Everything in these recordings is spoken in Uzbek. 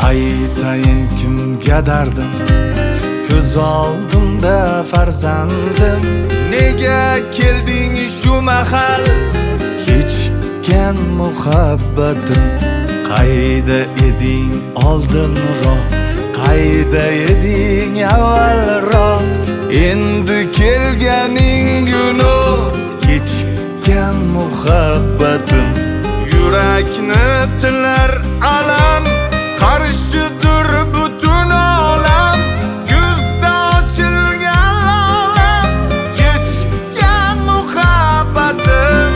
Aytayin kimga dardim, ko'z oldimda farzandim. Nega kelding shu mahal? Kechikkan muhabbatim. Qayda eding oldinroq, qayda eding avvalroq? Endi kelganing gunoh, Kechikkan muhabbatim. yurakni tilar alam, qarshidir butun olam. Kuzda ochilgan olam, kechikkan muhabbatim.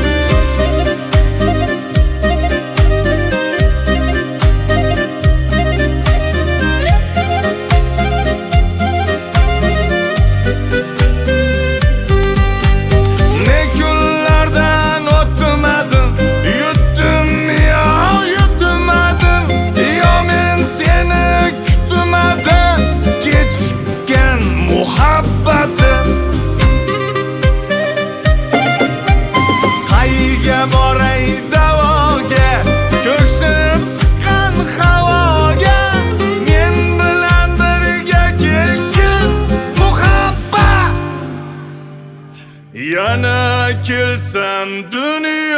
Ne kunlardan o'tmadim, yutdim yo yutmadim, yo men seni kutmadim. Kechikkan muhabbatim. Qayga boray davoga, ko'ksim siqqan havoga. Men bilan birga kelgin muhabbat. Yana kelsam dunyo